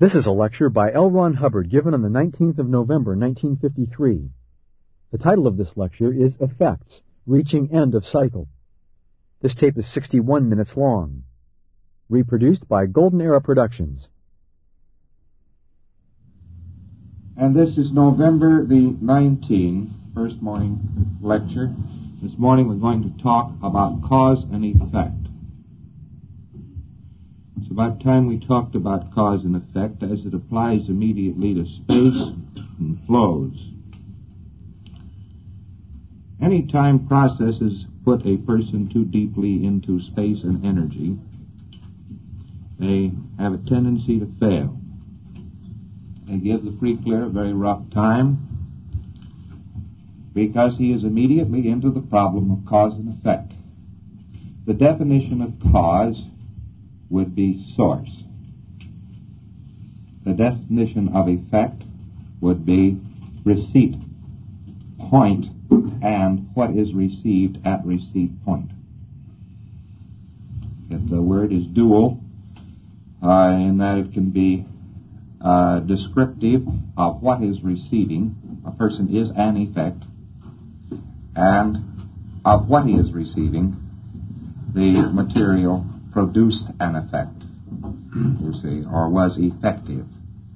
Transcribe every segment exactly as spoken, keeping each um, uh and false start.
This is a lecture by L. Ron Hubbard given on the nineteenth of November, nineteen fifty-three. The title of this lecture is Effects, Reaching End of Cycle. This tape is sixty-one minutes long. Reproduced by Golden Era Productions. And this is November the nineteenth, first morning lecture. This morning we're going to talk about cause and effect. It's about time we talked about cause and effect as it applies immediately to space and flows. Any time processes put a person too deeply into space and energy, they have a tendency to fail. They give the free clear a very rough time because he is immediately into the problem of cause and effect. The definition of cause would be source. The definition of effect would be receipt point and what is received at receipt point. If the word is dual, uh, in that it can be uh, descriptive of what is receiving, a person is an effect, and of what he is receiving, the material produced an effect, you see, or was effective.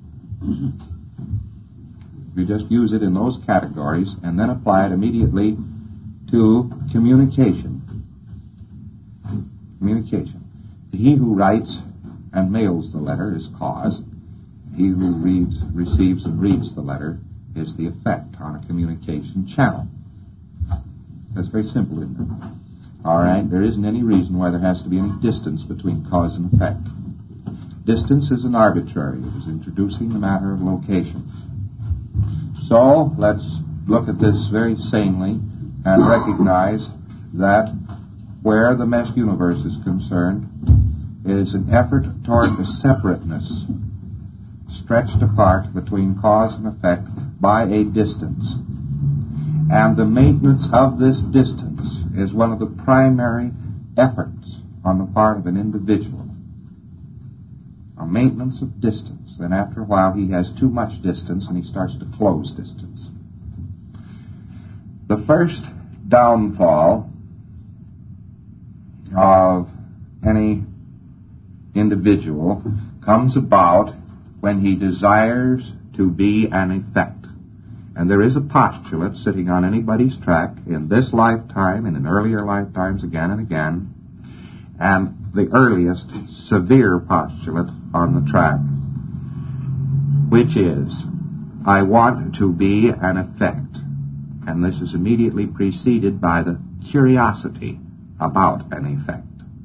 You just use it in those categories and then apply it immediately to communication. Communication. He who writes and mails the letter is cause. He who reads, receives and reads the letter is the effect on a communication channel. That's very simple, isn't it? All right, there isn't any reason why there has to be any distance between cause and effect. Distance is an arbitrary. It is introducing the matter of location. So, let's look at this very sanely and recognize that where the meshed universe is concerned, it is an effort toward the separateness stretched apart between cause and effect by a distance. And the maintenance of this distance is one of the primary efforts on the part of an individual. A maintenance of distance. Then after a while he has too much distance and he starts to close distance. The first downfall of any individual comes about when he desires to be an effect. And there is a postulate sitting on anybody's track in this lifetime and in earlier lifetimes again and again, and the earliest severe postulate on the track, which is, I want to be an effect. And this is immediately preceded by the curiosity about an effect.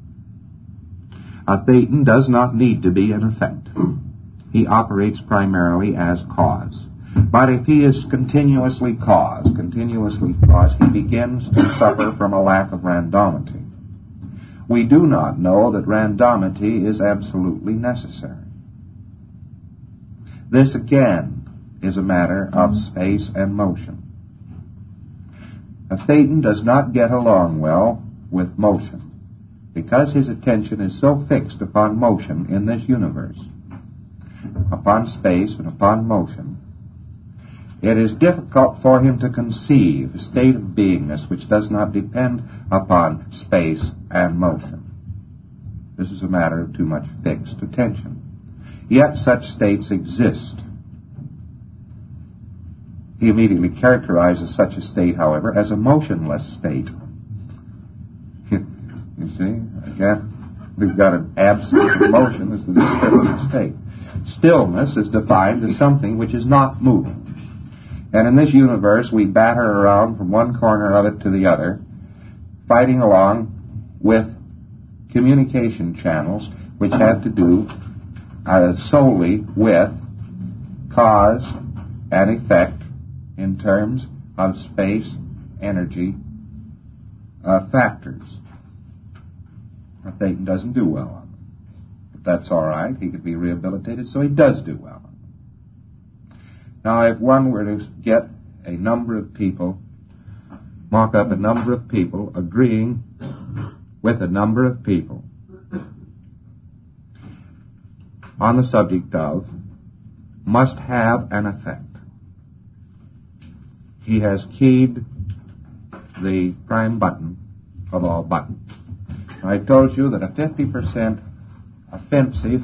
A thetan does not need to be an effect. He operates primarily as cause. But if he is continuously cause, continuously cause, he begins to suffer from a lack of randomity. We do not know that randomity is absolutely necessary. This, again, is a matter of space and motion. A thetan does not get along well with motion because his attention is so fixed upon motion in this universe, upon space and upon motion. It is difficult for him to conceive a state of beingness which does not depend upon space and motion. This is a matter of too much fixed attention. Yet such states exist. He immediately characterizes such a state, however, as a motionless state. You see, again, we've got an absence of motion as the descriptive state. Stillness is defined as something which is not moving. And in this universe, we batter around from one corner of it to the other, fighting along with communication channels which have to do uh, solely with cause and effect in terms of space, energy, uh, factors. A thetan doesn't do well on them. But that's all right. He could be rehabilitated, so he does do well. Now, if one were to get a number of people, mock up a number of people agreeing with a number of people on the subject of must have an effect. He has keyed the prime button of all buttons. I told you that a fifty percent offensive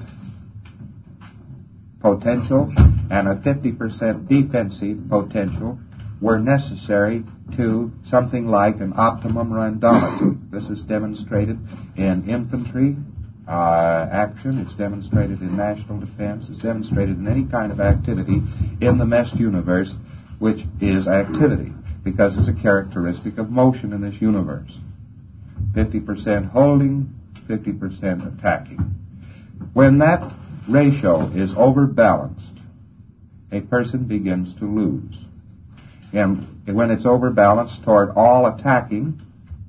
potential and a fifty percent defensive potential were necessary to something like an optimum randomity. This is demonstrated in infantry uh, action. It's demonstrated in national defense. It's demonstrated in any kind of activity in the messed universe, which is activity, because it's a characteristic of motion in this universe. fifty percent holding, fifty percent attacking. When that ratio is overbalanced, a person begins to lose. And when it's overbalanced toward all attacking,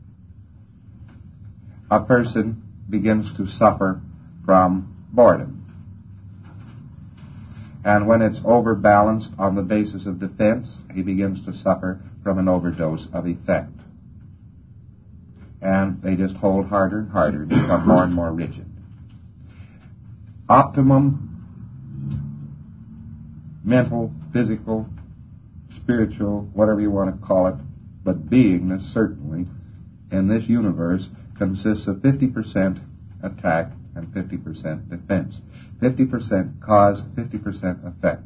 a person begins to suffer from boredom. And when it's overbalanced on the basis of defense, he begins to suffer from an overdose of effect. And they just hold harder and harder and become more and more rigid. Optimum mental, physical, spiritual, whatever you want to call it, but beingness certainly in this universe consists of fifty percent attack and fifty percent defense. fifty percent cause, fifty percent effect.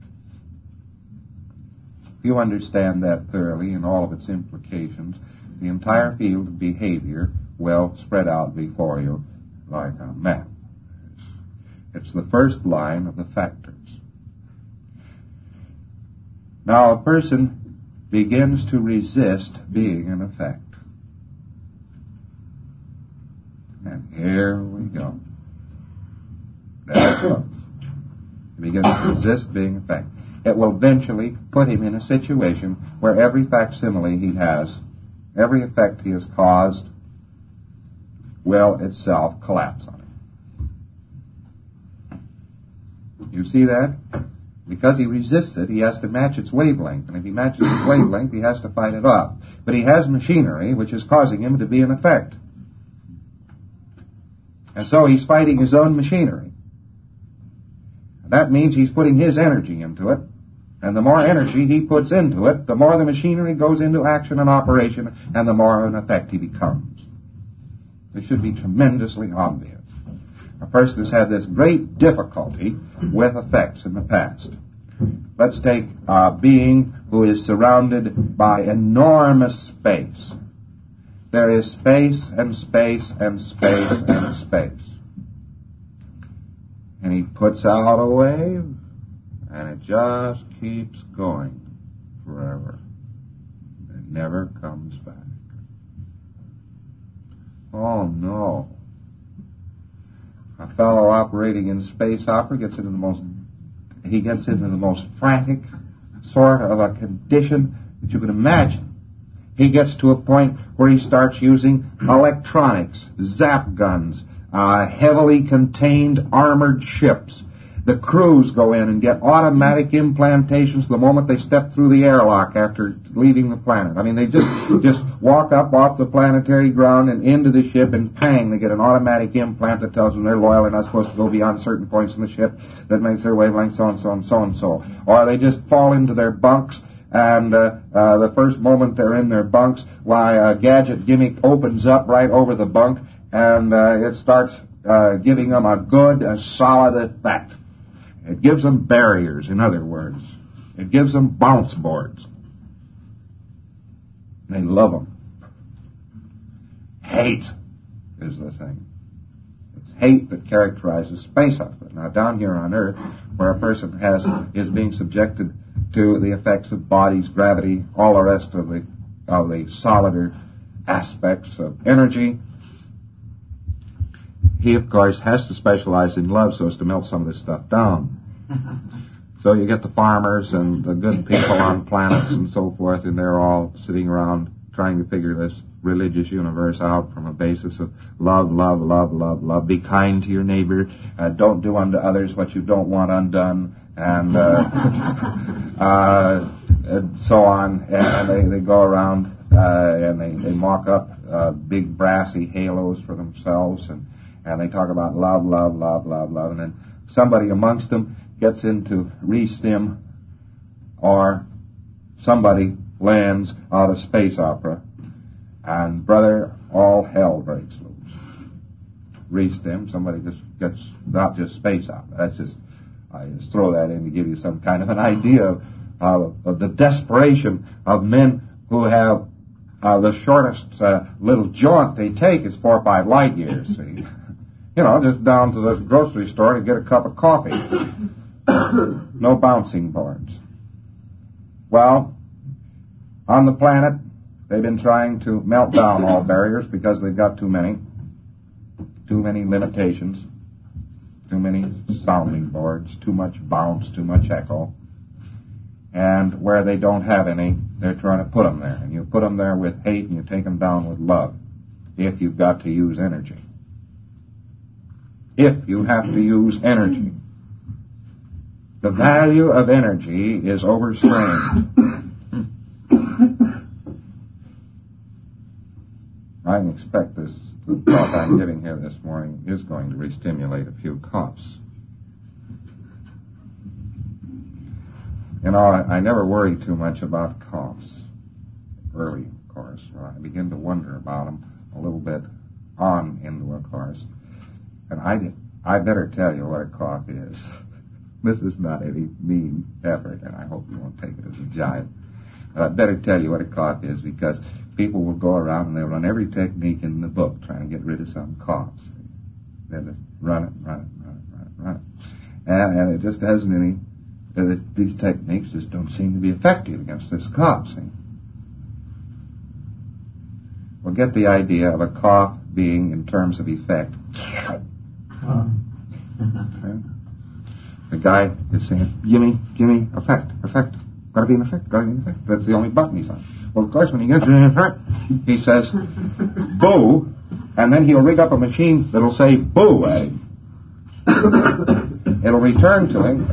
If you understand that thoroughly and all of its implications, the entire field of behavior will spread out before you like a map. It's the first line of the factors. Now a person begins to resist being an effect. And here we go. There it goes. He begins to resist being effect. It will eventually put him in a situation where every facsimile he has, every effect he has caused, will itself collapse on him. You see that? Because he resists it, he has to match its wavelength. And if he matches its wavelength, he has to fight it off. But he has machinery which is causing him to be an effect. And so he's fighting his own machinery. That means he's putting his energy into it. And the more energy he puts into it, the more the machinery goes into action and operation, and the more an effect he becomes. This should be tremendously obvious. A person has had this great difficulty with effects in the past. Let's take a being who is surrounded by enormous space. There is space and space and space and space. And he puts out a wave, and it just keeps going forever. It never comes back. Oh, no. A fellow operating in space opera gets into the most, he gets into the most frantic sort of a condition that you can imagine. He gets to a point where he starts using electronics, zap guns, uh, heavily contained armored ships. The crews go in and get automatic implantations the moment they step through the airlock after leaving the planet. I mean, they just just walk up off the planetary ground and into the ship, and pang, they get an automatic implant that tells them they're loyal and not supposed to go beyond certain points in the ship that makes their wavelength so and so and so and so. Or they just fall into their bunks, and uh, uh, the first moment they're in their bunks, why, a gadget gimmick opens up right over the bunk, and uh, it starts uh, giving them a good, a solid effect. It gives them barriers, in other words. It gives them bounce boards. They love them. Hate is the thing. It's hate that characterizes space opera. Now, down here on Earth, where a person has is being subjected to the effects of bodies, gravity, all the rest of the of the solider aspects of energy, he, of course, has to specialize in love so as to melt some of this stuff down. So you get the farmers and the good people on planets and so forth, and they're all sitting around trying to figure this religious universe out from a basis of love, love, love, love, love. Be kind to your neighbor. Uh, don't do unto others what you don't want undone. And, uh, uh, and so on. And they, they go around uh, and they, they mock up uh, big brassy halos for themselves, and And they talk about love, love, love, love, love. And then somebody amongst them gets into re-stim, or somebody lands out of space opera, and brother, all hell breaks loose. Re-stim, somebody just gets, not just space opera. That's just, I just throw that in to give you some kind of an idea of, of, of the desperation of men who have uh, the shortest uh, little jaunt they take is four or five light years, see. You know, just down to the grocery store to get a cup of coffee. No bouncing boards. Well, on the planet, they've been trying to melt down all barriers because they've got too many. Too many limitations. Too many sounding boards. Too much bounce. Too much echo. And where they don't have any, they're trying to put them there. And you put them there with hate and you take them down with love. If you've got to use energy. If you have to use energy. The value of energy is overstrained. I can expect this, the talk I'm giving here this morning is going to re-stimulate a few coughs. You know, I, I never worry too much about coughs. Early, of course. I begin to wonder about them a little bit on into a course. And I, I better tell you what a cough is. This is not any mean effort, and I hope you won't take it as a jibe. But I better tell you what a cough is, because people will go around and they'll run every technique in the book trying to get rid of some coughs. They'll just run it, run it, run it, run it, run it. And, and it just hasn't any, uh, these techniques just don't seem to be effective against this cough, see. Well, get the idea of a cough being, in terms of effect, okay. The guy is saying, gimme, gimme, effect, effect. Gotta be an effect, gotta be an effect. That's the only button he's on. Well, of course, when he gets an effect, he says, boo, and then he'll rig up a machine that'll say, boo, eh? It'll return to him.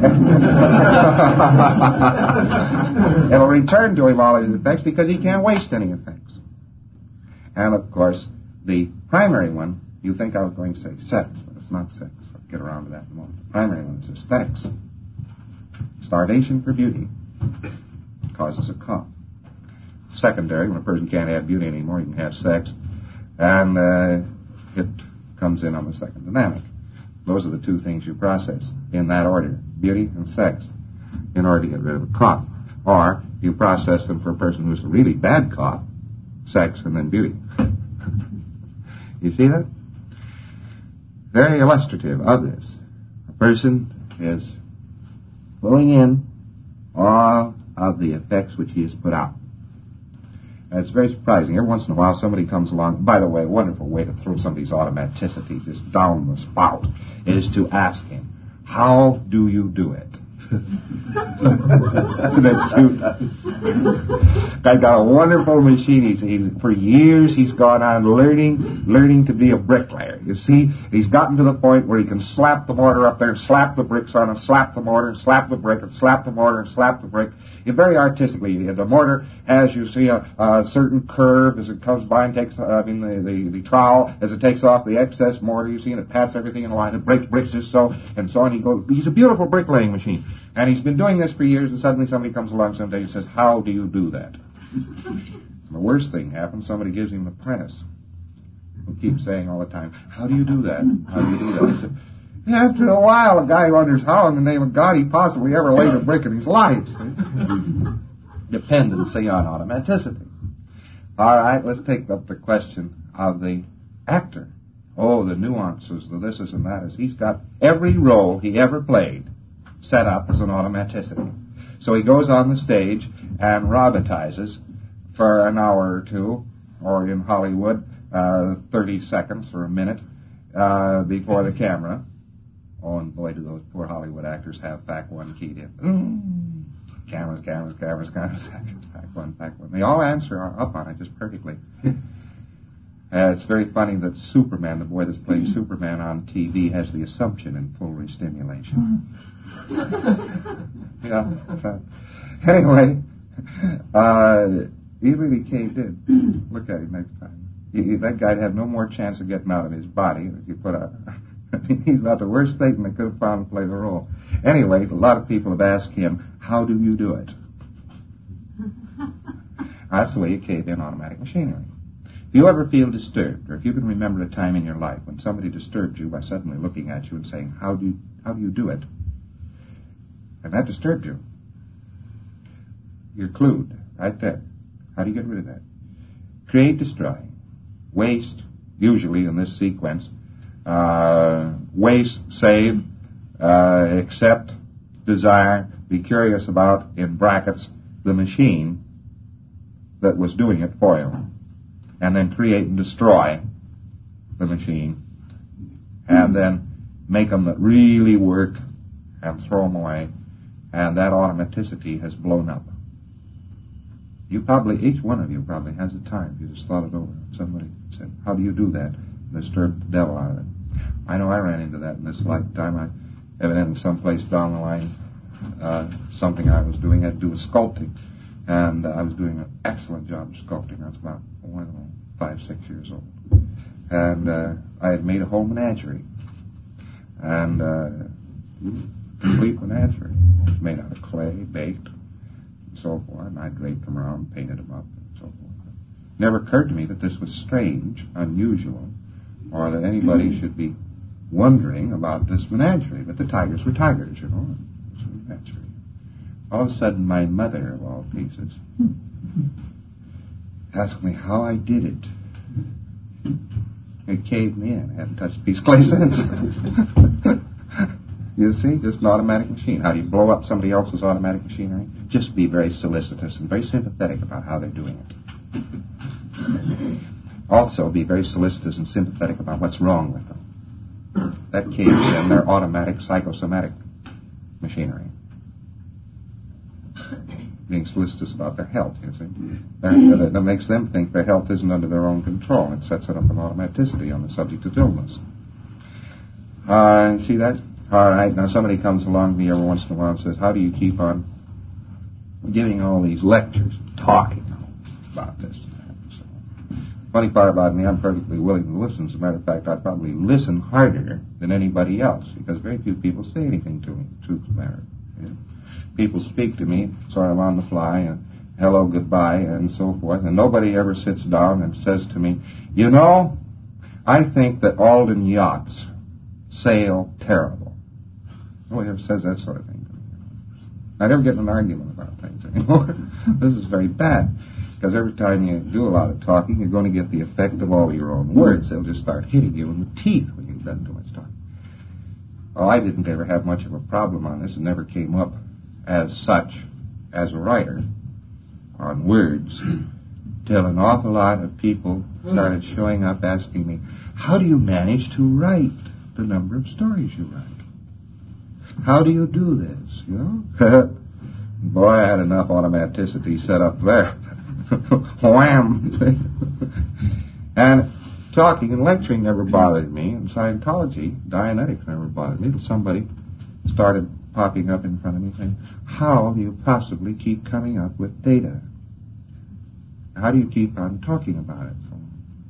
It'll return to him all his effects because he can't waste any effects. And, of course, the primary one, you think I was going to say sex, but it's not sex. I'll get around to that in a moment. The primary one is aesthetics. Starvation for beauty causes a cough. Secondary, when a person can't have beauty anymore, he can have sex, and uh, it comes in on the second dynamic. Those are the two things you process in that order, beauty and sex, in order to get rid of a cough. Or you process them for a person who's a really bad cough, sex and then beauty. You see that? Very illustrative of this. A person is pulling in all of the effects which he has put out. And it's very surprising. Every once in a while somebody comes along. By the way, a wonderful way to throw somebody's automaticity just down the spout is to ask him, how do you do it? That's cute. Guy got a wonderful machine. He's, he's for years he's gone on learning, learning to be a bricklayer. You see, he's gotten to the point where he can slap the mortar up there and slap the bricks on and slap the mortar and slap the brick and slap the mortar and slap the brick. It very artistically. The mortar has, you see, a, a certain curve as it comes by and takes, uh, I mean, the, the, the trowel as it takes off the excess mortar. You see, and it pats everything in line. It breaks bricks just so and so on. He goes. He's a beautiful bricklaying machine. And he's been doing this for years, and suddenly somebody comes along someday and says, how do you do that? The worst thing happens, somebody gives him an apprentice who keeps saying all the time, how do you do that? How do you do that? He said, after a while, a guy wonders how in the name of God he possibly ever laid a brick in his life. Dependency on automaticity. All right, let's take up the question of the actor. Oh, the nuances, the this is and that is. He's got every role he ever played set up as an automaticity. So he goes on the stage and robotizes for an hour or two, or in Hollywood, uh, thirty seconds or a minute uh, before the camera. Oh, and boy, do those poor Hollywood actors have back one keyed in. Mm. Cameras, cameras, cameras, cameras, back one, back one. They all answer up on it just perfectly. Uh, it's very funny that Superman, the boy that's playing Superman on T V, has the Assumption in full restimulation. Yeah. So, anyway, uh, he really caved in. Look at him next time. He, that guy'd have no more chance of getting out of his body if you put a, He's about the worst thing they could have found to play the role. Anyway, a lot of people have asked him, how do you do it? That's the way you cave in automatic machinery. If you ever feel disturbed, or if you can remember a time in your life when somebody disturbed you by suddenly looking at you and saying, how do you, how do you do it? And that disturbed you. You're clued right there. How do you get rid of that? Create, destroy. Waste, usually in this sequence. Uh, waste, save, uh, accept, desire, be curious about, in brackets, the machine that was doing it for you. And then create and destroy the machine. And then make them that really work and throw them away. And that automaticity has blown up. You probably, each one of you probably has a time. You just thought it over. Somebody said, how do you do that? Disturb the devil out of it. I know I ran into that in this lifetime. I, evidently someplace down the line, uh, something I was doing had to do with sculpting. And uh, I was doing an excellent job of sculpting. I was about, I don't know, five, six years old. And uh, I had made a whole menagerie. And uh, complete menagerie. It was made out of clay, baked, and so forth. And I draped them around, painted them up, and so forth. It never occurred to me that this was strange, unusual, or that anybody should be wondering about this menagerie. But the tigers were tigers, you know. It was a menagerie. All of a sudden, my mother, of all pieces, asked me how I did it. It caved me in. I hadn't touched a piece of clay since. You see, just an automatic machine. How do you blow up somebody else's automatic machinery? Just be very solicitous and very sympathetic about how they're doing it. Also, be very solicitous and sympathetic about what's wrong with them. That caves in their automatic psychosomatic machinery. Being solicitous about their health, you see. That, that makes them think their health isn't under their own control. It sets it up an automaticity on the subject of illness. Uh, see that? All right, now somebody comes along to me every once in a while and says, how do you keep on giving all these lectures, talking about this and that and so on? Funny part about me, I'm perfectly willing to listen. As a matter of fact, I probably listen harder than anybody else because very few people say anything to me, the truth of the matter. You know? People speak to me sort of on the fly and hello, goodbye, and so forth, and nobody ever sits down and says to me, you know, I think that Alden yachts sail terrible. Nobody ever says that sort of thing to me. I never get in an argument about things anymore. This is very bad, because every time you do a lot of talking, you're going to get the effect of all your own words. They'll just start hitting you in the teeth when you've done too much talking. Oh, I didn't ever have much of a problem on this. It never came up as such as a writer on words till an awful lot of people started showing up asking me, how do you manage to write the number of stories you write? How do you do this, you know? Boy, I had enough automaticity set up there. Wham! And talking and lecturing never bothered me, and Scientology, Dianetics never bothered me, until somebody started popping up in front of me saying, how do you possibly keep coming up with data? How do you keep on talking about it? So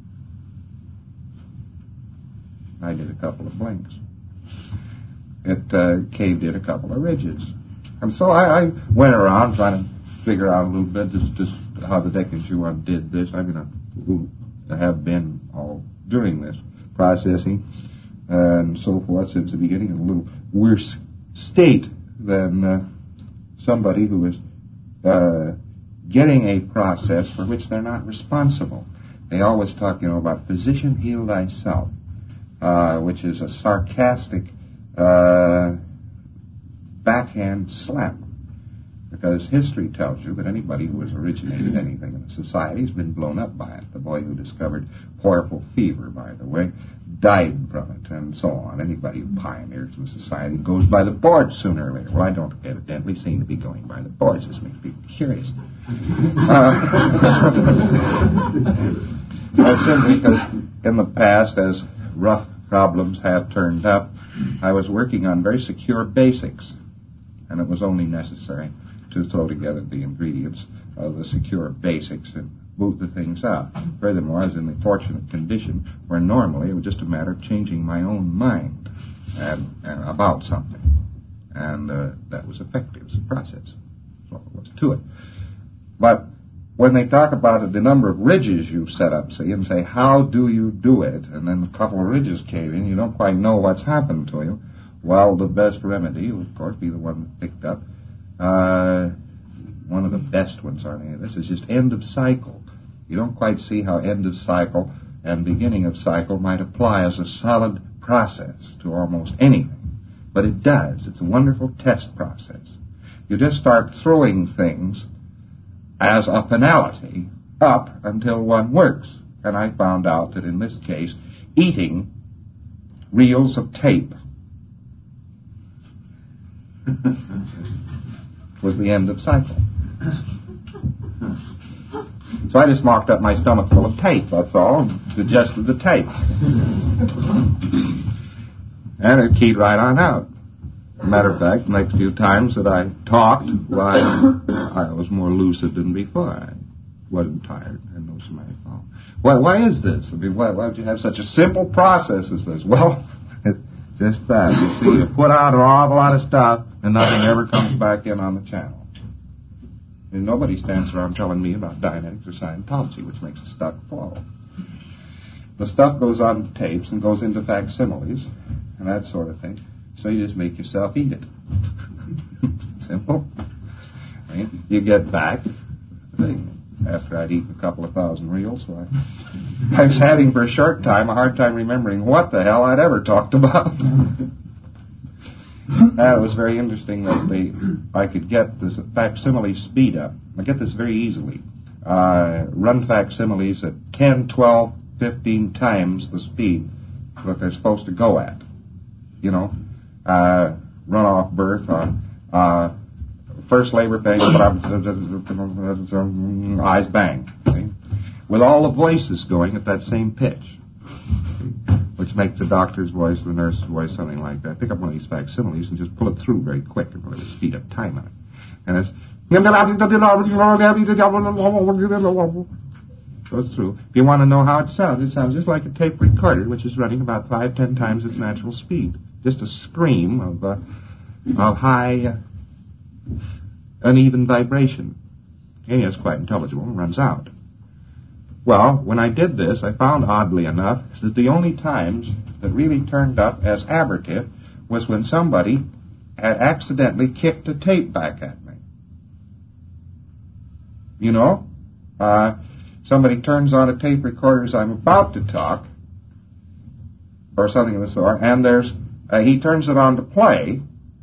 I did a couple of blinks. It uh, caved in a couple of ridges. And so I, I went around trying to figure out a little bit just, just how the Dickens you did this. I mean, I have been all during this processing and so forth since the beginning in a little worse state than uh, somebody who is uh, getting a process for which they're not responsible. They always talk, you know, about physician heal thyself, uh, which is a sarcastic uh, backhand slap. Because history tells you that anybody who has originated anything in a society has been blown up by it. The boy who discovered puerperal fever, by the way, died from it, and so on. Anybody who pioneers in society goes by the boards sooner or later. Well, I don't evidently seem to be going by the boards. This makes people curious. Uh, simply because in the past, as rough problems have turned up, I was working on very secure basics, and it was only necessary to throw together the ingredients of the secure basics and boot the things out. Furthermore, I was in the fortunate condition where normally it was just a matter of changing my own mind. and, and about something. And uh, that was effective. It's a process. That's all there was to it. But when they talk about the number of ridges you've set up, see, and say, how do you do it? And then a couple of ridges cave in, you don't quite know what's happened to you. Well, the best remedy would, of course, be the one that picked up. Uh, one of the best ones on any of this is just end of cycle. You don't quite see how end of cycle and beginning of cycle might apply as a solid process to almost anything. But it does. It's a wonderful test process. You just start throwing things as a finality up until one works. And I found out that in this case, eating reels of tape was the end of cycle. So I just mocked up my stomach full of tape, that's all, and digested the tape. And it keyed right on out. As a matter of fact, the next few times that I talked, why, I was more lucid than before. I wasn't tired, had no somatic thought. Why, why is this? I mean, why, why would you have such a simple process as this? Well, it's just that. You see, you put out an awful lot of stuff, and nothing ever comes back in on the channel. And nobody stands around telling me about Dianetics or Scientology, which makes the stuff flow. The stuff goes on tapes and goes into facsimiles and that sort of thing. So you just make yourself eat it. Simple. Right? You get back. After I'd eaten a couple of thousand reels, so I, I was having for a short time a hard time remembering what the hell I'd ever talked about. And it was very interesting that they, I could get this facsimile speed up. I get this very easily. Uh, run facsimiles at ten, twelve, fifteen times the speed that they're supposed to go at. You know, uh, run off birth on uh, first labor pain, eyes bang. Okay? With all the voices going at that same pitch. Okay? Which makes the doctor's voice, the nurse's voice, something like that. Pick up one of these facsimiles and just pull it through very quick and really speed up time on it. And it's goes through. If you want to know how it sounds, it sounds just like a tape recorder, which is running about five, ten times its natural speed. Just a scream of uh, of high, uh, uneven vibration. And it's quite intelligible and runs out. Well, when I did this, I found, oddly enough, that the only times that really turned up as aberrative was when somebody had accidentally kicked a tape back at me. You know? Uh, somebody turns on a tape recorder as I'm about to talk, or something of the sort, and there's, uh, he turns it on to play,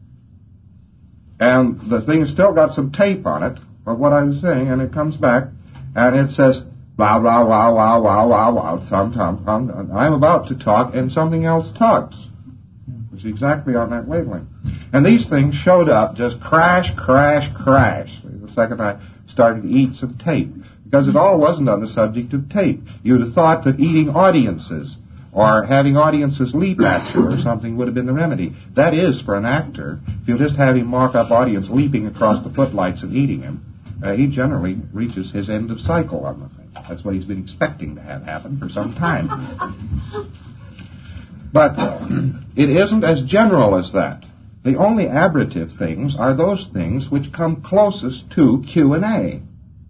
and the thing's still got some tape on it of what I was saying, and it comes back, and it says, wow, wow, wow, wow, wow, wow, wow, some, some, some, I'm about to talk, and something else talks. It's exactly on that wavelength. And these things showed up, just crash, crash, crash, the second I started to eat some tape. Because it all wasn't on the subject of tape. You'd have thought that eating audiences, or having audiences leap at you or something would have been the remedy. That is, for an actor, if you'll just have him mock up audience leaping across the footlights and eating him, uh, he generally reaches his end of cycle on the thing. That's what he's been expecting to have happen for some time. But uh, it isn't as general as that. The only aberrative things are those things which come closest to Q and A.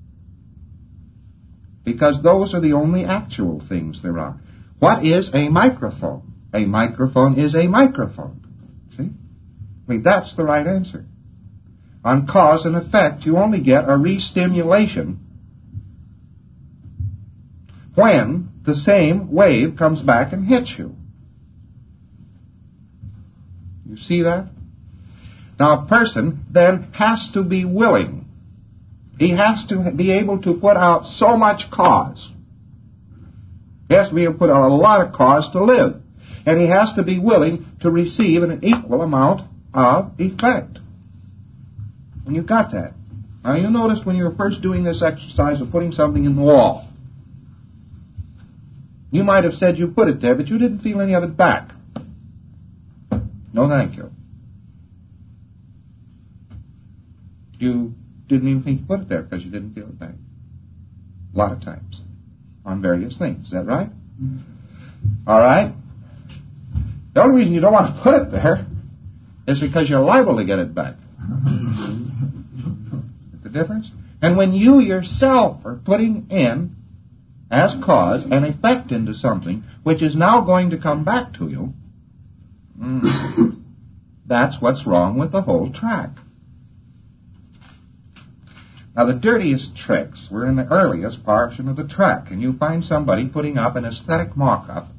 Because those are the only actual things there are. What is a microphone? A microphone is a microphone. See? I mean, that's the right answer. On cause and effect, you only get a re-stimulation when the same wave comes back and hits you. You see that? Now, a person then has to be willing. He has to be able to put out so much cause. He has to be able to put out a lot of cause to live. And he has to be willing to receive an equal amount of effect. And you've got that. Now, you noticed when you were first doing this exercise of putting something in the wall, you might have said you put it there, but you didn't feel any of it back. No, thank you. You didn't even think you put it there because you didn't feel it back. A lot of times. On various things. Is that right? Mm-hmm. All right? The only reason you don't want to put it there is because you're liable to get it back. The difference? And when you yourself are putting in, as cause, an effect into something which is now going to come back to you, mm, that's what's wrong with the whole track. Now, the dirtiest tricks were in the earliest portion of the track, and you find somebody putting up an aesthetic mock-up,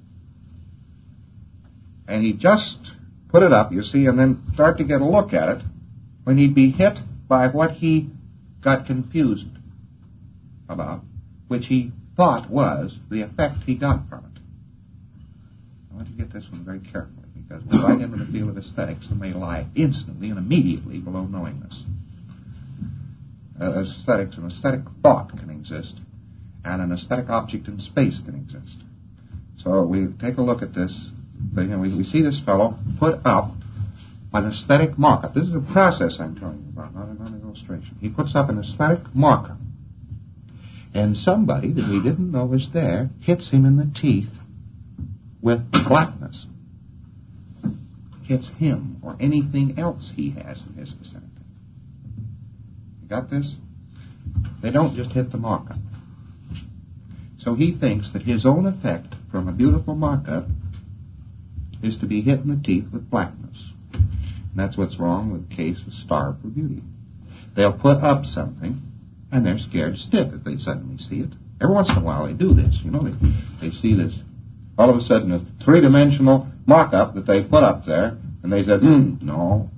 and he just put it up, you see, and then start to get a look at it, when he'd be hit by what he got confused about, which he thought was the effect he got from it. I want you to get this one very carefully, because we're right into the field of aesthetics and may lie instantly and immediately below knowingness. Uh, aesthetics, an aesthetic thought can exist, and an aesthetic object in space can exist. So we take a look at this thing, and we, we see this fellow put up an aesthetic mock-up. This is a process I'm telling you about, not, not an illustration. He puts up an aesthetic mock-up, and somebody that we didn't know was there hits him in the teeth with blackness. Hits him or anything else he has in his vicinity. You got this? They don't just hit the mock-up. So he thinks that his own effect from a beautiful mock-up is to be hit in the teeth with blackness. And that's what's wrong with the case of Starve for Beauty. They'll put up something, and they're scared stiff if they suddenly see it. Every once in a while they do this, you know, they, they see this, all of a sudden, a three-dimensional mock-up that they put up there, and they said, hmm, no.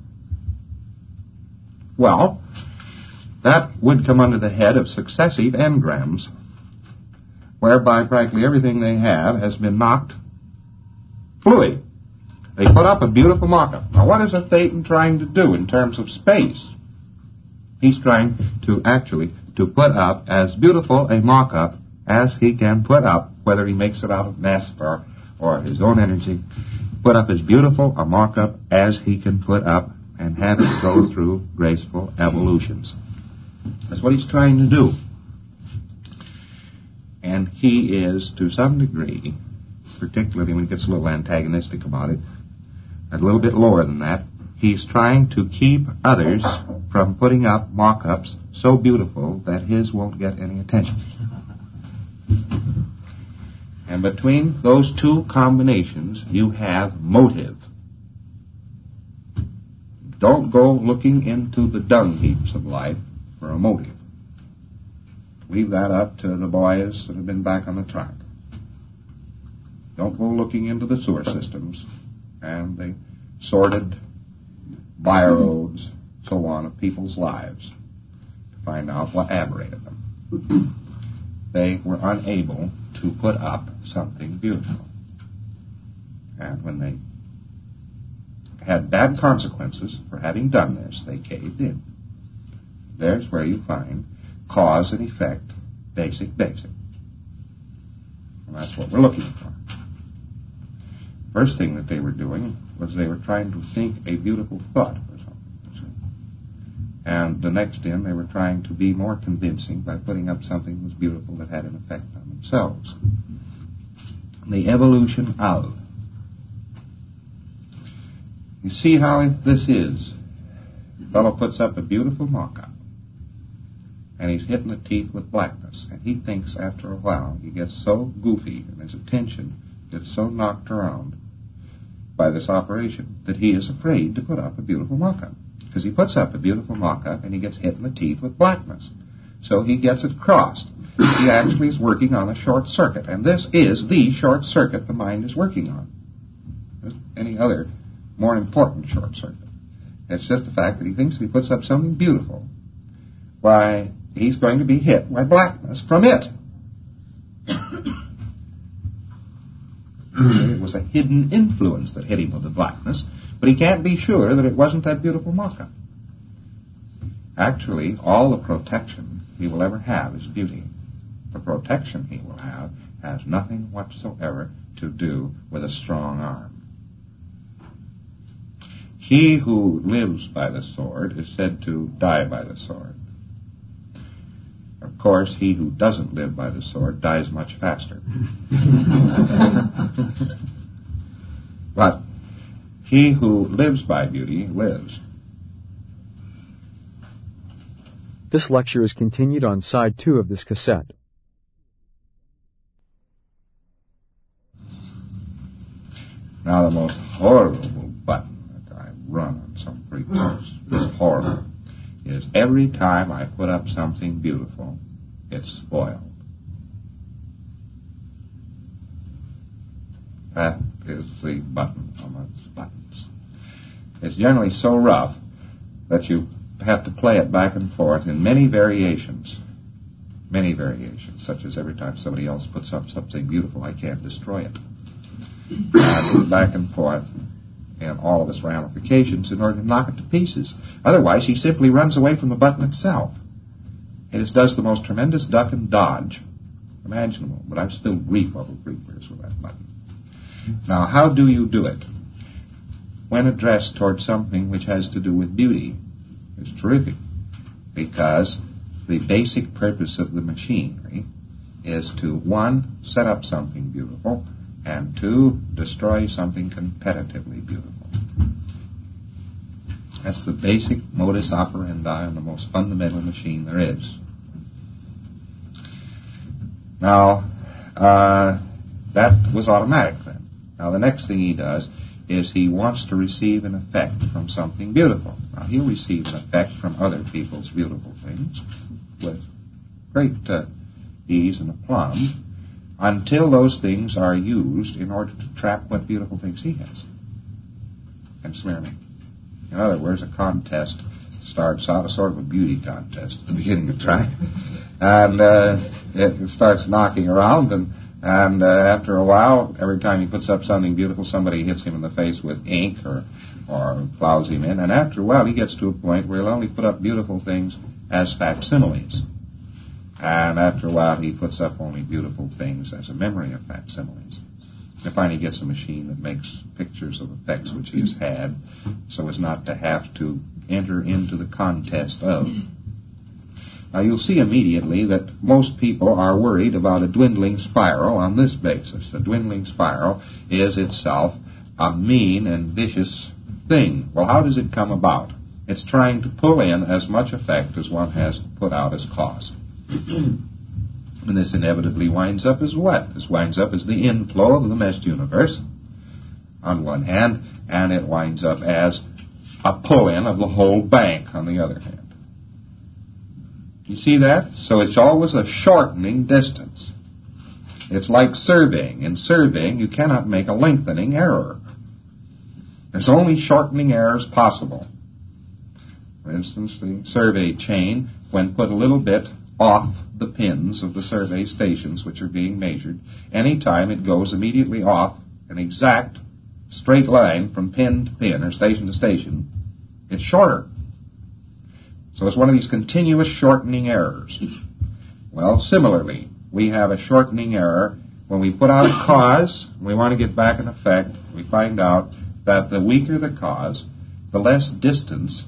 Well, that would come under the head of successive engrams, whereby practically everything they have has been knocked fluid. They put up a beautiful mock-up. Now, what is a Thetan trying to do in terms of space? He's trying to actually to put up as beautiful a mock-up as he can put up, whether he makes it out of nest or, or his own energy, put up as beautiful a mock-up as he can put up and have it go through graceful evolutions. That's what he's trying to do. And he is, to some degree, particularly when he gets a little antagonistic about it, a little bit lower than that, he's trying to keep others from putting up mock-ups so beautiful that his won't get any attention. And between those two combinations, you have motive. Don't go looking into the dung heaps of life for a motive. Leave that up to the boys that have been back on the track. Don't go looking into the sewer systems and the sordid byroads, so on, of people's lives to find out what aberrated them. They were unable to put up something beautiful. And when they had bad consequences for having done this, they caved in. There's where you find cause and effect, basic, basic. And that's what we're looking for. First thing that they were doing was they were trying to think a beautiful thought or something. And the next in, they were trying to be more convincing by putting up something that was beautiful that had an effect on themselves. The evolution of. You see how this is. The fellow puts up a beautiful mock-up, and he's hit in the teeth with blackness. And he thinks after a while he gets so goofy and his attention gets so knocked around by this operation that he is afraid to put up a beautiful mock-up. Because he puts up a beautiful mock-up and he gets hit in the teeth with blackness. So he gets it crossed. He actually is working on a short circuit. And this is the short circuit the mind is working on. There's any other more important short circuit. It's just the fact that he thinks if he puts up something beautiful, why, he's going to be hit by blackness from it. It was a hidden influence that hit him with the blackness, but he can't be sure that it wasn't that beautiful mock-up. Actually, all the protection he will ever have is beauty. The protection he will have has nothing whatsoever to do with a strong arm. He who lives by the sword is said to die by the sword. Of course, he who doesn't live by the sword dies much faster. But He who lives by beauty lives. This lecture is continued on side two of this cassette. Now the most horrible button that I run on some free course, is horrible, is every time I put up something beautiful, it's spoiled. That is the button amongst buttons. It's generally so rough that you have to play it back and forth in many variations. Many variations, such as every time somebody else puts up something beautiful, I can't destroy it. I move back and forth in all of its ramifications in order to knock it to pieces. Otherwise, he simply runs away from the button itself. It just does the most tremendous duck and dodge imaginable, but I've spilled grief over creepers with that button. Now, how do you do it? When addressed towards something which has to do with beauty, it's terrific, because the basic purpose of the machinery is to, one, set up something beautiful, and two, destroy something competitively beautiful. That's the basic modus operandi on the most fundamental machine there is. Now, uh, that was automatic then. Now, the next thing he does is he wants to receive an effect from something beautiful. Now, he'll receive an effect from other people's beautiful things with great uh, ease and aplomb, until those things are used in order to trap what beautiful things he has and smear me. In other words, a contest starts out, a sort of a beauty contest at the beginning of time, and uh, it starts knocking around, and, and uh, after a while, every time he puts up something beautiful, somebody hits him in the face with ink or, or plows him in, and after a while, he gets to a point where he'll only put up beautiful things as facsimiles. And after a while, he puts up only beautiful things as a memory of facsimiles. And finally, he gets a machine that makes pictures of effects which he has had, so as not to have to enter into the contest of. Now, you'll see immediately that most people are worried about a dwindling spiral on this basis. The dwindling spiral is itself a mean and vicious thing. Well, how does it come about? It's trying to pull in as much effect as one has put out as cause. And this inevitably winds up as what? This winds up as the inflow of the meshed universe, on one hand, and it winds up as a pull-in of the whole bank, on the other hand. You see that? So it's always a shortening distance. It's like surveying. In surveying, you cannot make a lengthening error. There's only shortening errors possible. For instance, the survey chain, when put a little bit off the pins of the survey stations which are being measured, any time it goes immediately off an exact straight line from pin to pin or station to station, it's shorter. So it's one of these continuous shortening errors. Well, similarly, we have a shortening error when we put out a cause, and we want to get back an effect. We find out that the weaker the cause, the less distance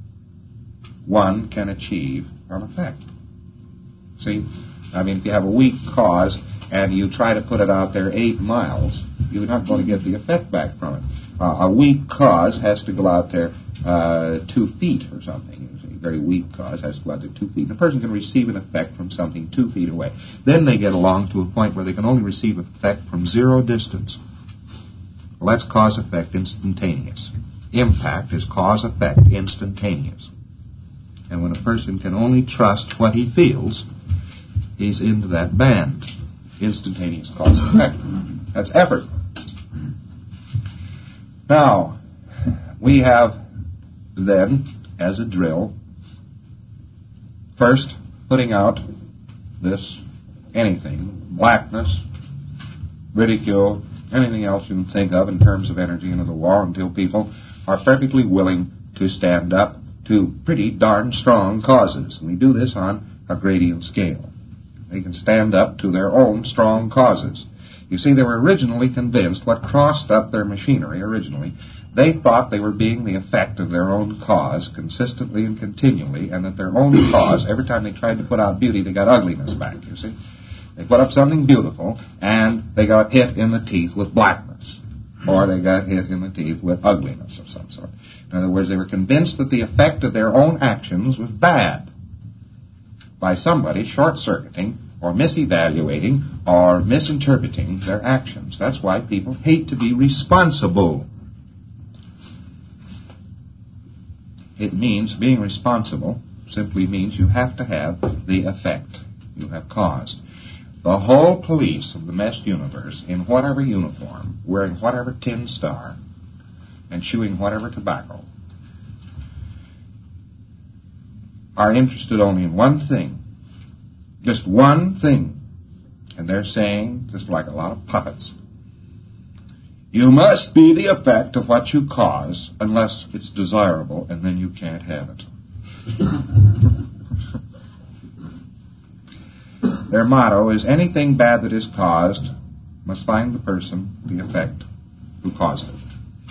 one can achieve an effect. See, I mean, if you have a weak cause and you try to put it out there eight miles, you're not going to get the effect back from it. Uh, a weak cause has to go out there uh, two feet or something. A very weak cause has to go out there two feet. And a person can receive an effect from something two feet away. Then they get along to a point where they can only receive effect from zero distance. Well, that's cause-effect instantaneous. Impact is cause-effect instantaneous. And when a person can only trust what he feels, he's into that band. Instantaneous cause effect. That's effort. Now, we have then, as a drill, first putting out this anything, blackness, ridicule, anything else you can think of in terms of energy into the wall until people are perfectly willing to stand up to pretty darn strong causes. And we do this on a gradient scale. They can stand up to their own strong causes. You see, they were originally convinced what crossed up their machinery originally. They thought they were being the effect of their own cause consistently and continually, and that their own cause, every time they tried to put out beauty, they got ugliness back, you see. They put up something beautiful, and they got hit in the teeth with blackness. or they got hit in the teeth with ugliness of some sort. In other words, they were convinced that the effect of their own actions was bad by somebody short-circuiting or misevaluating or misinterpreting their actions. That's why people hate to be responsible. It means being responsible simply means you have to have the effect you have caused. The whole police of the messed universe, in whatever uniform, wearing whatever tin star, and chewing whatever tobacco, are interested only in one thing. Just one thing. And they're saying, just like a lot of puppets, you must be the effect of what you cause unless it's desirable, and then you can't have it. Their motto is anything bad that is caused must find the person, the effect, who caused it.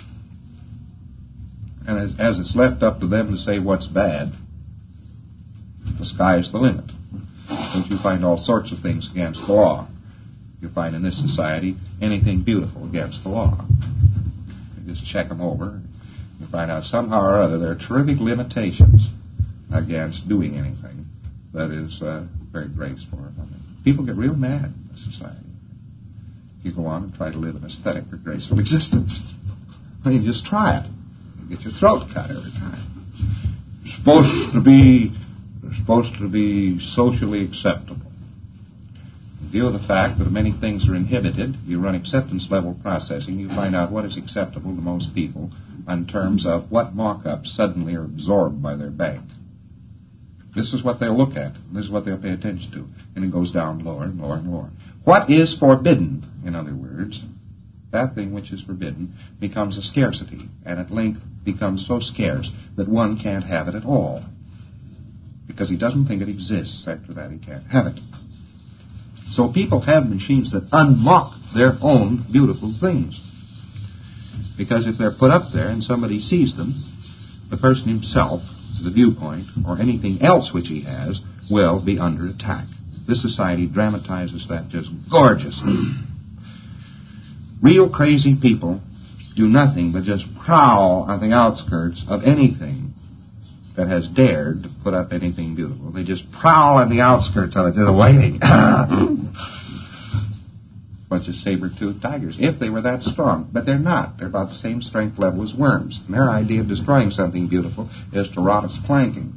And as, as it's left up to them to say what's bad, the sky's the limit. Don't you find all sorts of things against the law? You find in this society anything beautiful against the law. You just check them over. You find out somehow or other there are terrific limitations against doing anything that is uh, very graceful. I mean, people get real mad in this society. You go on and try to live an aesthetic or graceful existence. I mean, just try it. You get your throat cut every time. You're supposed to be, you're supposed to be socially acceptable. In view of the fact that many things are inhibited, you run acceptance level processing, you find out what is acceptable to most people in terms of what mock-ups suddenly are absorbed by their bank. This is what they'll look at. This is what they'll pay attention to. And it goes down lower and lower and lower. What is forbidden, in other words, that thing which is forbidden, becomes a scarcity, and at length becomes so scarce that one can't have it at all. Because he doesn't think it exists. After that, he can't have it. So people have machines that unmock their own beautiful things. Because if they're put up there and somebody sees them, the person himself, the viewpoint, or anything else which he has, will be under attack. This society dramatizes that just gorgeously. Real crazy people do nothing but just prowl on the outskirts of anything that has dared to put up anything beautiful. They just prowl on the outskirts of it, just waiting. Bunch of saber-toothed tigers, if they were that strong. But they're not. They're about the same strength level as worms. And their idea of destroying something beautiful is to rot its planking.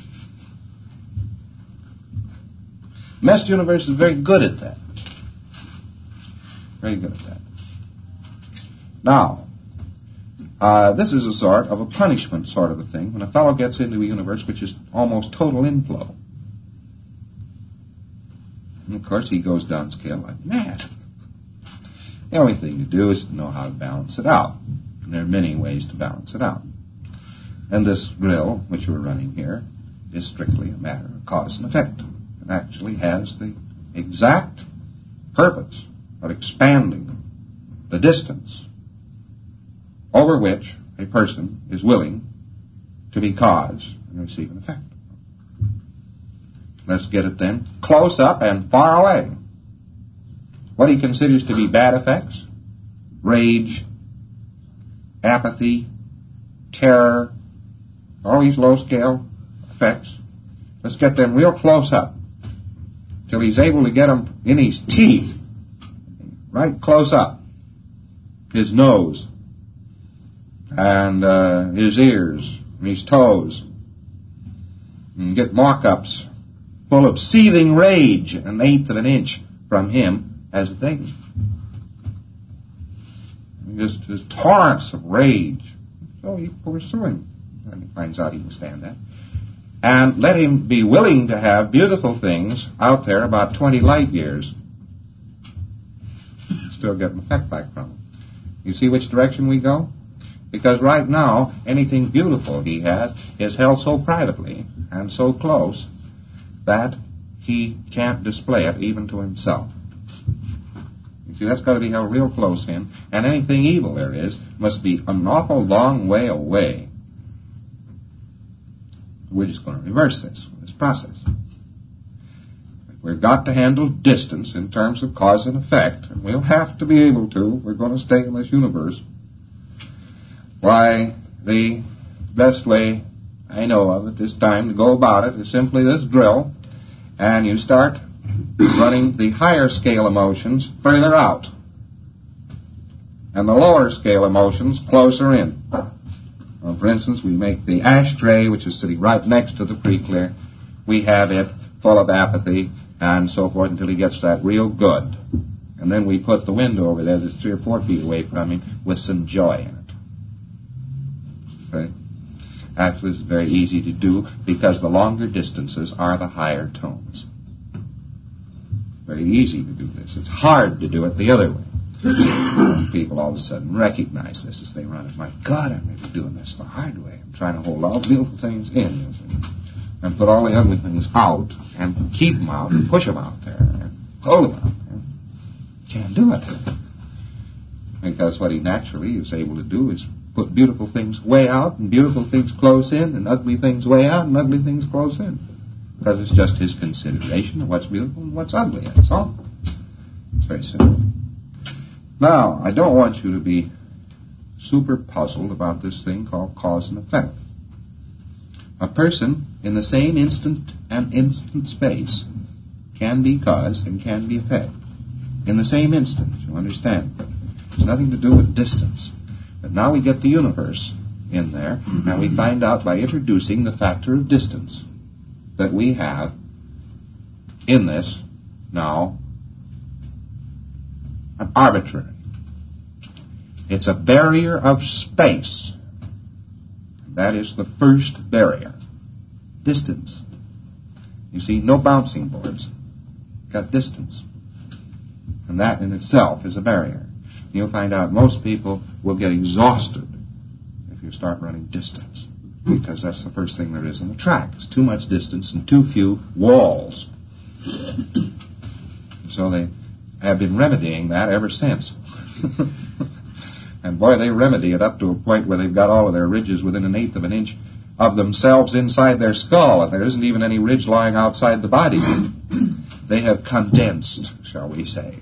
Messed universe is very good at that. Very good at that. Now, uh, this is a sort of a punishment sort of a thing. When a fellow gets into a universe which is almost total inflow. And of course he goes downscale like mad. The only thing to do is to know how to balance it out. And there are many ways to balance it out. And this grill, which we're running here, is strictly a matter of cause and effect. It actually has the exact purpose of expanding the distance over which a person is willing to be cause and receive an effect. Let's get it then close up and far away. What he considers to be bad effects, rage, apathy, terror, all these low-scale effects, let's get them real close up till he's able to get them in his teeth, right close up, his nose, and uh, his ears, and his toes, and get mock-ups full of seething rage an eighth of an inch from him as a thing. Just, just torrents of rage. So he pursue him, and he finds out he can stand that. And let him be willing to have beautiful things out there about twenty light years. Still get an effect back from him. You see which direction we go? Because right now, anything beautiful he has is held so privately and so close that he can't display it even to himself. You see, that's got to be held real close in, and anything evil there is must be an awful long way away. We're just going to reverse this, this process. We've got to handle distance in terms of cause and effect, and we'll have to be able to. We're going to stay in this universe Why, the best way I know of at this time to go about it is simply this drill, and you start running the higher scale emotions further out, and the lower scale emotions closer in. Well, for instance, we make the ashtray, which is sitting right next to the pre-clear, we have it full of apathy and so forth until he gets that real good. And then we put the window over there that's three or four feet away from him with some joy in it. Okay? Actually, it's very easy to do because the longer distances are the higher tones. Very easy to do this. It's hard to do it the other way. People all of a sudden recognize this as they run it. My God, I'm really doing this the hard way. I'm trying to hold all the beautiful things in and put all the ugly things out and keep them out and push them out there and hold them out there. Can't do it. Because what he naturally is able to do is put beautiful things way out and beautiful things close in and ugly things way out and ugly things close in. Because it's just his consideration of what's beautiful and what's ugly. That's all. It's very simple. Now, I don't want you to be super puzzled about this thing called cause and effect. A person in the same instant and instant space can be cause and can be effect. In the same instant, you understand. It's nothing to do with distance. But now we get the universe in there, and we find out by introducing the factor of distance that we have in this now an arbitrary. It's a barrier of space. That is the first barrier. Distance. You see, no bouncing boards. Got distance. And that in itself is a barrier. You'll find out most people will get exhausted if you start running distance. Because that's the first thing there is in the track. It's too much distance and too few walls. So they have been remedying that ever since. And boy, they remedy it up to a point where they've got all of their ridges within an eighth of an inch of themselves inside their skull, and there isn't even any ridge lying outside the body. They have condensed, shall we say.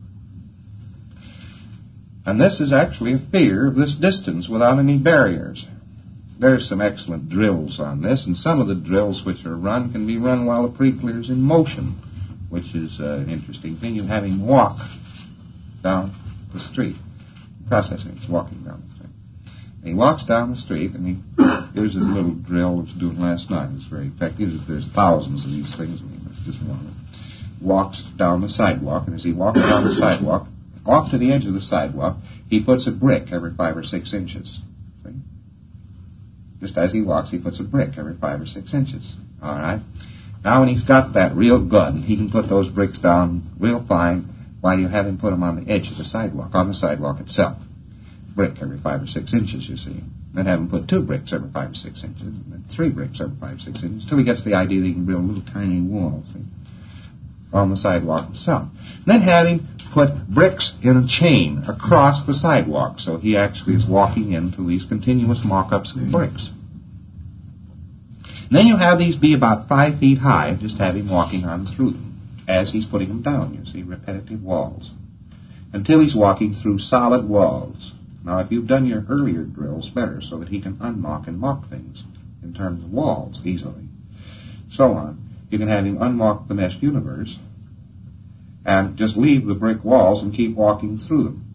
And this is actually a fear of this distance without any barriers. There's some excellent drills on this, and some of the drills which are run can be run while the pre-clear's in motion, which is uh, an interesting thing. You have him walk down the street. Processing, he's walking down the street. And he walks down the street, and he here's a little drill which he was doing last night. It's very effective. There's thousands of these things. I mean, that's just one. Walks down the sidewalk, and as he walks down the sidewalk, off to the edge of the sidewalk, he puts a brick every five or six inches. See? Just as he walks, he puts a brick every five or six inches. All right? Now, when he's got that real good, he can put those bricks down real fine while you have him put them on the edge of the sidewalk, on the sidewalk itself. Brick every five or six inches, you see. Then have him put two bricks every five or six inches, and then three bricks every five or six inches, until he gets the idea that he can build a little tiny wall, see, on the sidewalk itself. Then have him put bricks in a chain across the sidewalk, so he actually is walking into these continuous mock-ups of bricks. And then you have these be about five feet high, and just have him walking on through them as he's putting them down, you see, repetitive walls, until he's walking through solid walls. Now, if you've done your earlier drills better, so that he can unmock and mock things in terms of walls easily, so on, you can have him unmock the mesh universe and just leave the brick walls and keep walking through them.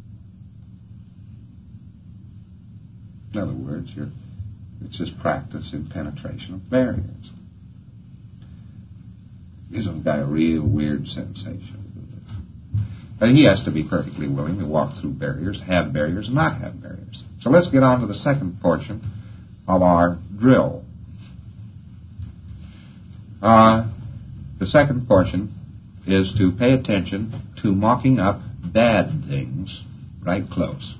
In other words, you're, it's just practice in penetration of barriers. Gives him a guy a real weird sensation. But he has to be perfectly willing to walk through barriers, have barriers, and not have barriers. So let's get on to the second portion of our drill. Uh, the second portion is to pay attention to mocking up bad things right close.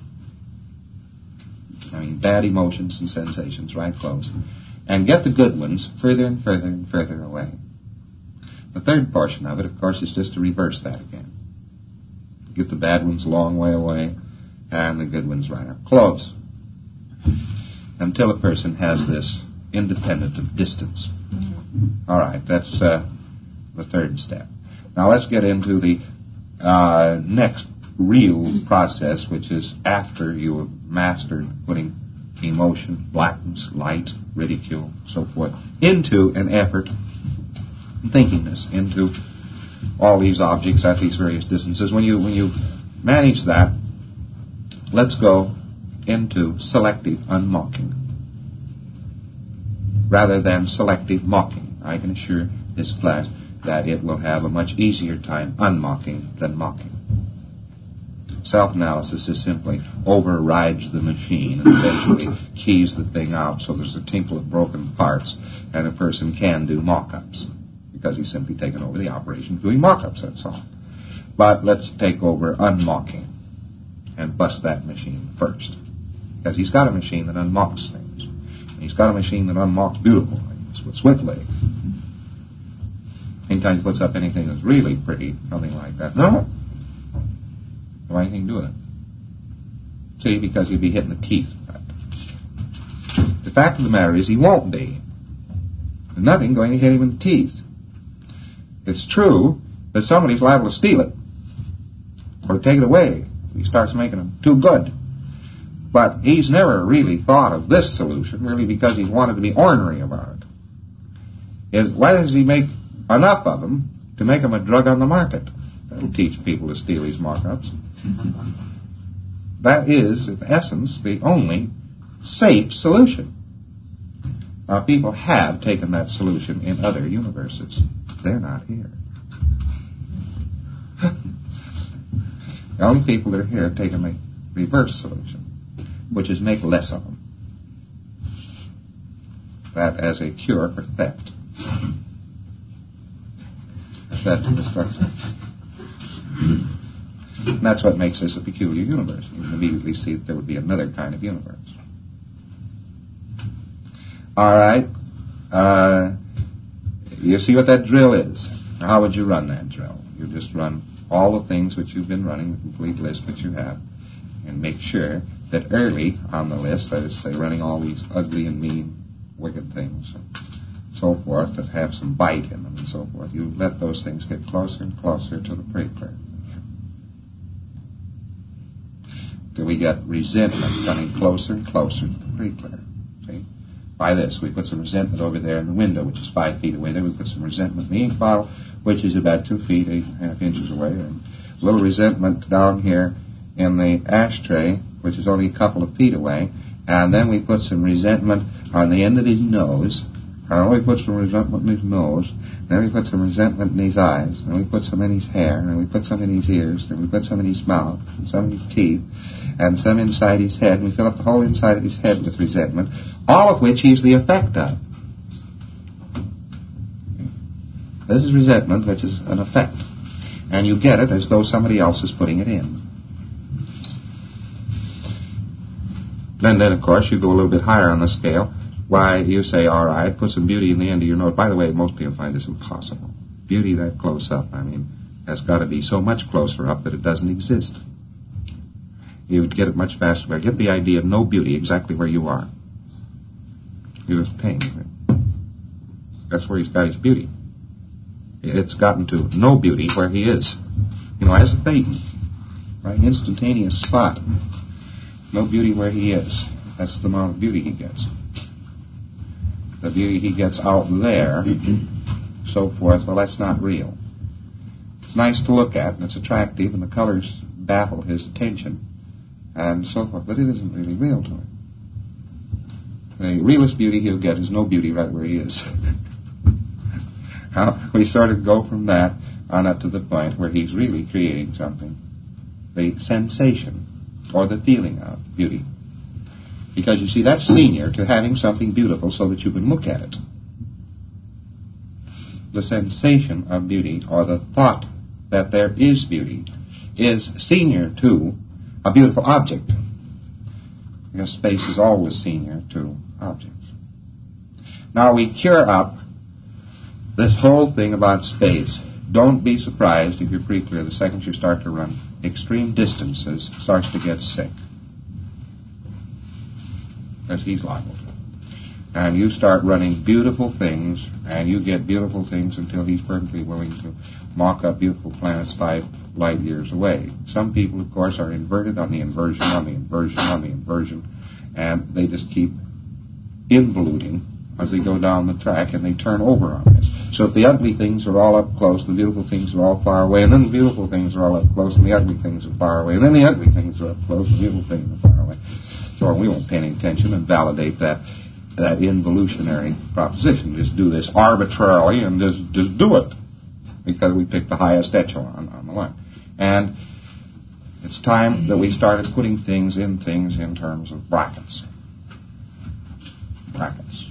I mean, bad emotions and sensations right close. And get the good ones further and further and further away. The third portion of it, of course, is just to reverse that again. Get the bad ones a long way away, and the good ones right up close. Until a person has this independent of distance. All right, that's uh, the third step. Now let's get into the uh, next real process, which is after you have mastered putting emotion, blackness, light, ridicule, so forth, into an effort, thinkingness, into all these objects at these various distances. When you when you manage that, let's go into selective unmocking rather than selective mocking. I can assure this class that it will have a much easier time unmocking than mocking. Self-analysis is simply overrides the machine and eventually keys the thing out so there's a tinkle of broken parts, and a person can do mock-ups because he's simply taken over the operation of doing mock-ups, that's all. But let's take over unmocking and bust that machine first, because he's got a machine that unmocks things. He's got a machine that unmocks beautiful things with swiftly. Anytime he puts up anything that's really pretty, something like that, no, don't have anything to do with it. See, because he'd be hitting the teeth with that. The fact of the matter is he won't be. There's nothing going to hit him in the teeth. It's true that somebody's liable to steal it or take it away if he starts making them too good. But he's never really thought of this solution, really, because he's wanted to be ornery about it. Is why does he make enough of them to make them a drug on the market? That'll teach people to steal these markups. That is, in essence, the only safe solution. Now, people have taken that solution in other universes. They're not here. The only people that are here have taken the reverse solution, which is make less of them. That as a cure for theft. Theft and destruction. And that's what makes this a peculiar universe. You can immediately see that there would be another kind of universe. All right. Uh, you see what that drill is. How would you run that drill? You just run all the things which you've been running, the complete list which you have, and make sure that early on the list, that is, say, running all these ugly and mean, wicked things, and so forth, that have some bite in them and so forth, you let those things get closer and closer to the pre-clear. Till we get resentment coming closer and closer to the pre-clear. See? By this, we put some resentment over there in the window, which is five feet away. There we put some resentment in the ink bottle, which is about two feet, eight and a half inches away. And a little resentment down here in the ashtray, which is only a couple of feet away. And then we put some resentment on the end of his nose. And then we put some resentment in his nose. Then we put some resentment in his eyes. And we put some in his hair. And we put some in his ears. Then we put some in his mouth. And some in his teeth. And some inside his head. And we fill up the whole inside of his head with resentment. All of which he's the effect of. This is resentment, which is an effect. And you get it as though somebody else is putting it in. Then, then, of course, you go a little bit higher on the scale. Why, you say, all right, put some beauty in the end of your nose. By the way, most people find this impossible. Beauty that close up, I mean, has got to be so much closer up that it doesn't exist. You would get it much faster. But get the idea of no beauty exactly where you are. You're just paying. That's where he's got his beauty. It's gotten to no beauty where he is. You know, as a Thetan, right, instantaneous spot. No beauty where he is. That's the amount of beauty he gets. The beauty he gets out there, so forth, well, that's not real. It's nice to look at, and it's attractive, and the colors baffle his attention, and so forth, but it isn't really real to him. The realest beauty he'll get is no beauty right where he is. Now, we sort of go from that on up to the point where he's really creating something. The sensation, or the feeling of beauty. Because, you see, that's senior to having something beautiful so that you can look at it. The sensation of beauty, or the thought that there is beauty, is senior to a beautiful object. Because space is always senior to objects. Now, we cure up this whole thing about space. Don't be surprised if you're pretty clear the second you start to run extreme distances, starts to get sick. Because he's liable to. And you start running beautiful things, and you get beautiful things until he's perfectly willing to mock up beautiful planets five light years away. Some people, of course, are inverted on the inversion, on the inversion, on the inversion, And they just keep involuting as they go down the track, and they turn over on this. So if the ugly things are all up close, the beautiful things are all far away, and then the beautiful things are all up close, and the ugly things are far away, and then the ugly things are up close, and the beautiful things are far away. So we won't pay any attention and validate that that involutionary proposition. Just do this arbitrarily and just just do it because we picked the highest echelon on the line. And it's time that we started putting things in things in terms of brackets. Brackets.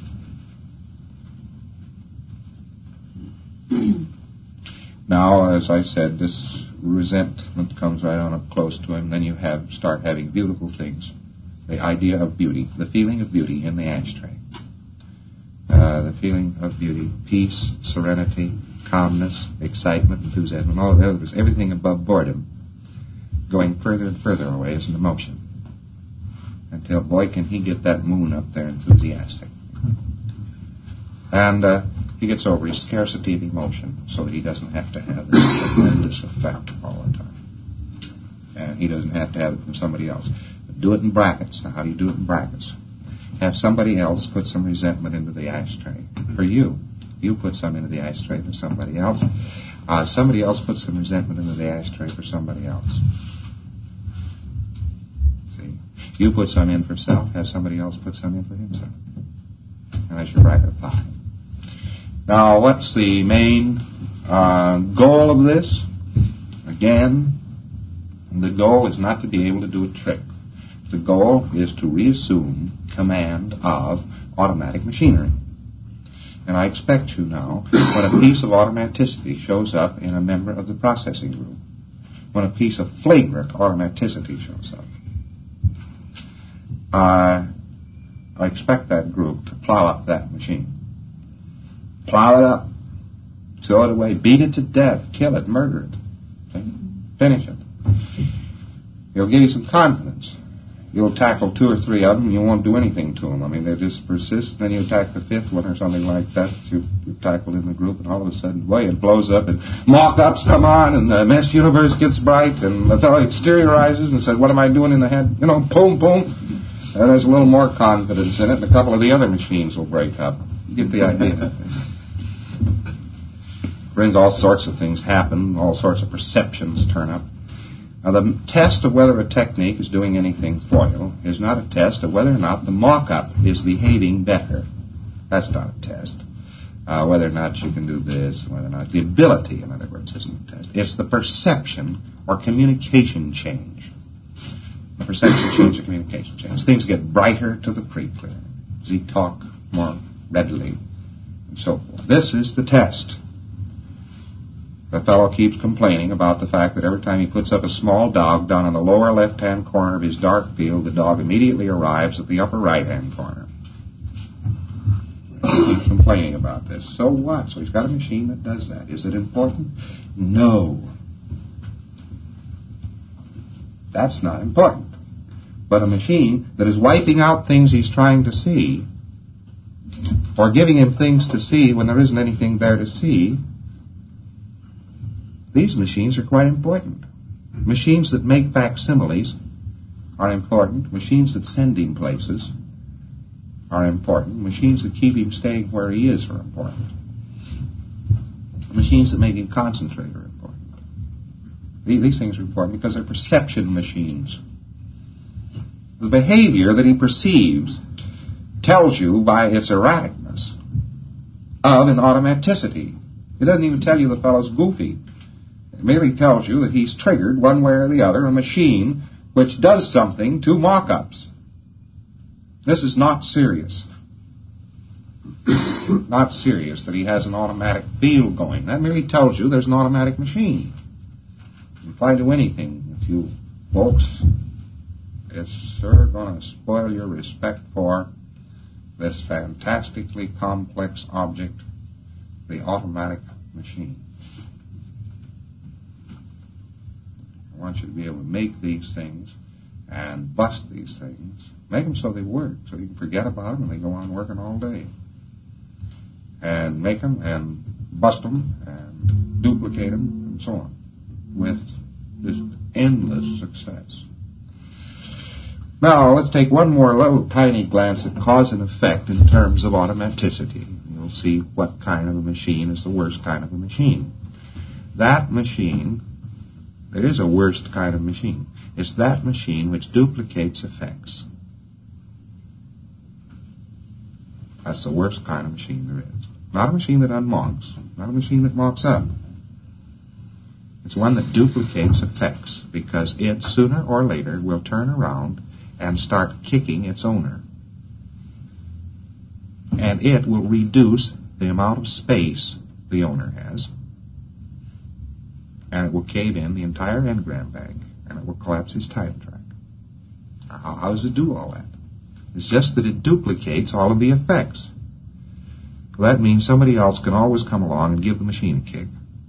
Now, as I said, this resentment comes right on up close to him. Then you have start having beautiful things. The idea of beauty, the feeling of beauty in the ashtray. Uh, the feeling of beauty, peace, serenity, calmness, excitement, enthusiasm, and all of the others, everything above boredom, going further and further away as an emotion. Until, boy, can he get that moon up there enthusiastic. And uh, he gets over his scarcity of emotion so that he doesn't have to have this tremendous effect all the time. And he doesn't have to have it from somebody else. But do it in brackets. Now, how do you do it in brackets? Have somebody else put some resentment into the ashtray for you. You put some into the ashtray for somebody else. Uh, somebody else puts some resentment into the ashtray for somebody else. See? You put some in for self, have somebody else put some in for himself. And that's your bracket of five. Now, what's the main uh, goal of this? Again, the goal is not to be able to do a trick. The goal is to reassume command of automatic machinery. And I expect you now, when a piece of automaticity shows up in a member of the processing group, when a piece of flagrant automaticity shows up, uh, I expect that group to plow up that machine. Plow it up. Throw it away. Beat it to death. Kill it. Murder it. Finish it. It'll give you some confidence. You'll tackle two or three of them, and you won't do anything to them. I mean, they just persist. Then you attack the fifth one or something like that that you, you've tackled in the group, and all of a sudden, boy, it blows up, and mock-ups come on, and the mesh universe gets bright, and the fellow exteriorizes and says, what am I doing in the head? You know, boom, boom. And there's a little more confidence in it, and a couple of the other machines will break up. You get the idea. Brings all sorts of things happen, all sorts of perceptions turn up. Now, the test of whether a technique is doing anything for you is not a test of whether or not the mock-up is behaving better. That's not a test. Uh, whether or not you can do this, whether or not the ability, in other words, isn't a test. It's the perception or communication change. The perception change or communication change. Things get brighter to the pre-clear. Does he talk more readily? And so forth. This is the test. The fellow keeps complaining about the fact that every time he puts up a small dog down in the lower left-hand corner of his dark field, the dog immediately arrives at the upper right-hand corner. He keeps complaining about this. So what? So he's got a machine that does that. Is it important? No. That's not important. But a machine that is wiping out things he's trying to see, or giving him things to see when there isn't anything there to see, these machines are quite important. Machines that make facsimiles are important. Machines that send him places are important. Machines that keep him staying where he is are important. Machines that make him concentrate are important. These things are important because they're perception machines. The behavior that he perceives tells you by its erraticness of an automaticity. It doesn't even tell you the fellow's goofy. It merely tells you that he's triggered one way or the other a machine which does something to mock-ups. This is not serious. Not serious that he has an automatic field going. That merely tells you there's an automatic machine. If I do anything with you folks, it's sure going to spoil your respect for this fantastically complex object, the automatic machine. I want you to be able to make these things and bust these things. Make them so they work, so you can forget about them and they go on working all day. And make them and bust them and duplicate them and so on with just endless success. Now, let's take one more little tiny glance at cause and effect in terms of automaticity. You'll see what kind of a machine is the worst kind of a machine. That machine, there is a worst kind of machine. It's that machine which duplicates effects. That's the worst kind of machine there is. Not a machine that unmonks, not a machine that mops up. It's one that duplicates effects, because it, sooner or later, will turn around and start kicking its owner. And it will reduce the amount of space the owner has, and it will cave in the entire engram bag, and it will collapse his time track. How, how does it do all that? It's just that it duplicates all of the effects. Well, that means somebody else can always come along and give the machine a kick.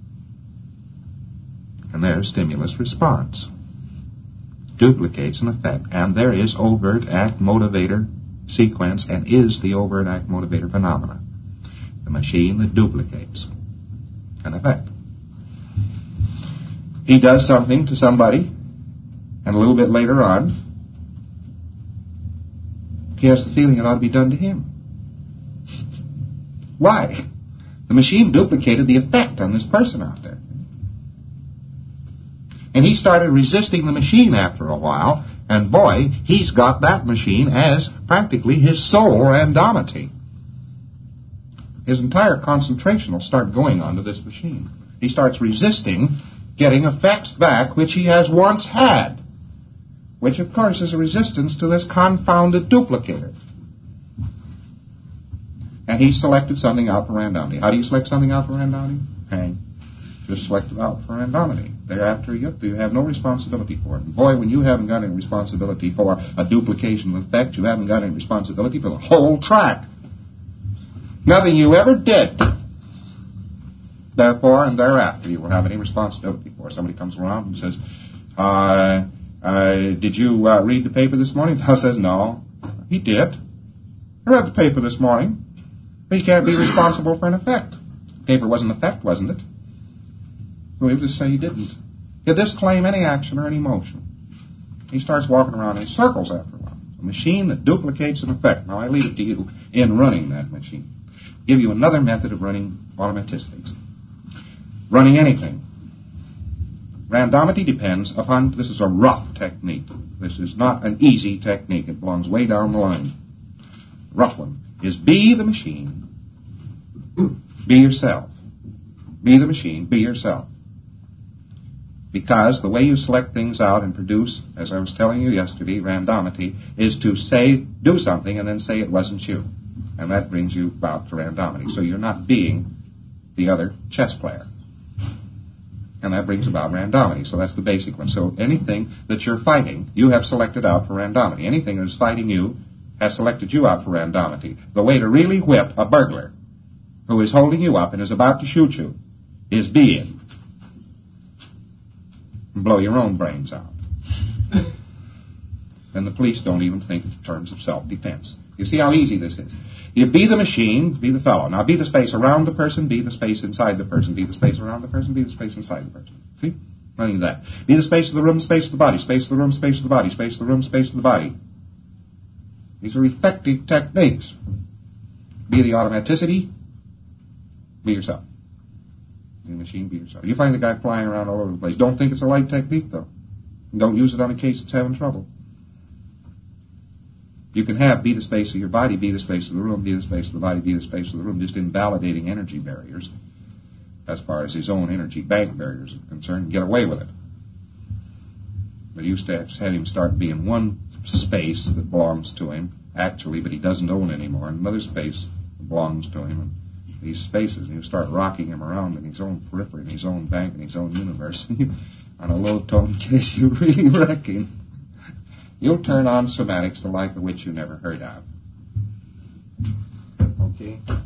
And there's stimulus response. Duplicates an effect. And there is overt act motivator sequence, and is the overt act motivator phenomena. The machine that duplicates an effect. He does something to somebody, and a little bit later on, he has the feeling it ought to be done to him. Why? The machine duplicated the effect on this person out there. And he started resisting the machine after a while, and boy, he's got that machine as practically his sole randomity. His entire concentration will start going onto this machine. He starts resisting getting effects back which he has once had, which of course is a resistance to this confounded duplicator. And he selected something out for randomity. How do you select something out for randomity? Hang. Just select it out for randomity. Thereafter, you have no responsibility for it. And boy, when you haven't got any responsibility for a duplication of effect, you haven't got any responsibility for the whole track. Nothing you ever did. Therefore and thereafter, you will have any responsibility for. Somebody comes around and says, uh, uh, did you uh, read the paper this morning? The fellow says, no. He did. I read the paper this morning. He can't be responsible for an effect. The paper was an effect, wasn't it? So he'll just say he didn't. He'll disclaim any action or any motion. He starts walking around in circles after a while. A machine that duplicates an effect. Now, I leave it to you in running that machine. Give you another method of running automaticities. Running anything. Randomity depends upon, this is a rough technique. This is not an easy technique. It belongs way down the line. Rough one is be the machine, be yourself. Be the machine, be yourself. Because the way you select things out and produce, as I was telling you yesterday, randomity, is to say, do something, and then say it wasn't you. And that brings you about to randomity. So you're not being the other chess player. And that brings about randomity. So that's the basic one. So anything that you're fighting, you have selected out for randomity. Anything that is fighting you has selected you out for randomity. The way to really whip a burglar who is holding you up and is about to shoot you is being. And blow your own brains out. And the police don't even think in terms of self-defense. You see how easy this is. You be the machine, be the fellow. Now be the space around the person, be the space inside the person. Be the space around the person, be the space inside the person. See? Running that. Be the space of the room, space of the body. Space of the room, space of the body. Space of the room, space of the body. These are effective techniques. Be the automaticity. Be yourself. Be the machine, be yourself. You find the guy flying around all over the place. Don't think it's a light technique, though. And don't use it on a case that's having trouble. You can have be the space of your body, be the space of the room, be the space of the body, be the space of the room, just invalidating energy barriers as far as his own energy bank barriers are concerned, and get away with it. But you used to have him start being one space that belongs to him, actually, but he doesn't own anymore, and another space that belongs to him, and these spaces, and you start rocking him around in his own periphery, in his own bank, in his own universe, on a low-tone case, you really reckon you'll turn on somatics the like of which you never heard of. Okay?